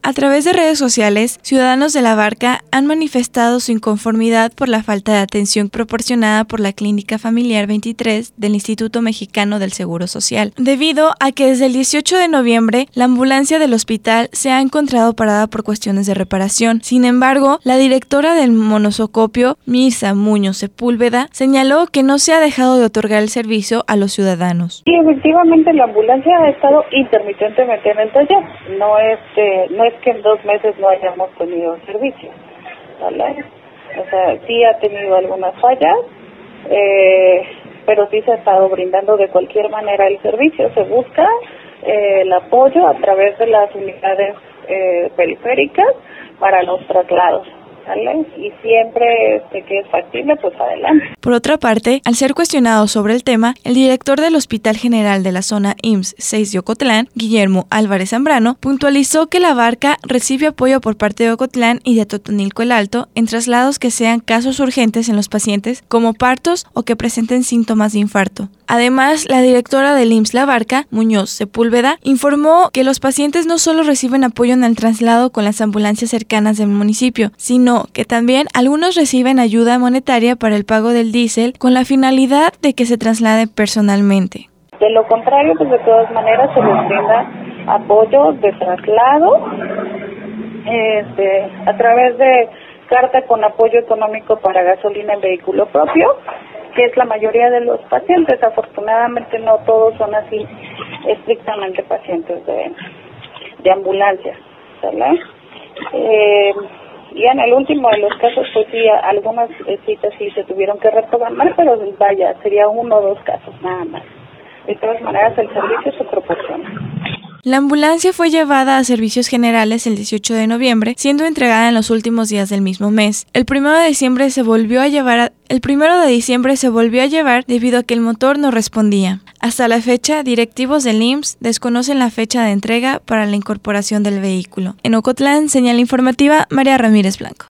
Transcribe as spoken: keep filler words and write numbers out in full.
A través de redes sociales, ciudadanos de La Barca han manifestado su inconformidad por la falta de atención proporcionada por la Clínica Familiar veintitrés del Instituto Mexicano del Seguro Social, debido a que desde el dieciocho de noviembre la ambulancia del hospital se ha encontrado parada por cuestiones de reparación. Sin embargo, la directora del monosocopio, Mirza Muñoz Sepúlveda, señaló que no se ha dejado de otorgar el servicio a los ciudadanos. Sí, efectivamente la ambulancia ha estado intermitentemente en el taller. No es, eh, no es que en dos meses no hayamos tenido servicio, ¿vale? O sea, sí ha tenido algunas fallas, eh, pero sí se ha estado brindando de cualquier manera el servicio. Se busca eh, el apoyo a través de las unidades eh, periféricas para los traslados, ¿vale? Y siempre este, que es factible, pues adelante. Por otra parte, al ser cuestionado sobre el tema, el director del Hospital General de la Zona I M S S seis de Ocotlán, Guillermo Álvarez Zambrano, puntualizó que La Barca recibe apoyo por parte de Ocotlán y de Totonilco el Alto en traslados que sean casos urgentes en los pacientes, como partos o que presenten síntomas de infarto. Además, la directora del I M S S La Barca, Muñoz Sepúlveda, informó que los pacientes no solo reciben apoyo en el traslado con las ambulancias cercanas del municipio, sino que también algunos reciben ayuda monetaria para el pago del diésel con la finalidad de que se trasladen personalmente. De lo contrario, pues de todas maneras se les brinda apoyo de traslado este, a través de carta con apoyo económico para gasolina en vehículo propio, que es la mayoría de los pacientes. Afortunadamente no todos son así estrictamente pacientes de, de ambulancia, ¿verdad? Eh, y en el último de los casos, pues sí, algunas citas sí se tuvieron que reprogramar, pero vaya, sería uno o dos casos nada más. De todas maneras, el servicio se proporciona. La ambulancia fue llevada a servicios generales el dieciocho de noviembre, siendo entregada en los últimos días del mismo mes. El primero de diciembre se volvió a llevar a, el primero de diciembre se volvió a llevar debido a que el motor no respondía. Hasta la fecha, directivos del I M S S desconocen la fecha de entrega para la incorporación del vehículo. En Ocotlán, señal informativa, María Ramírez Blanco.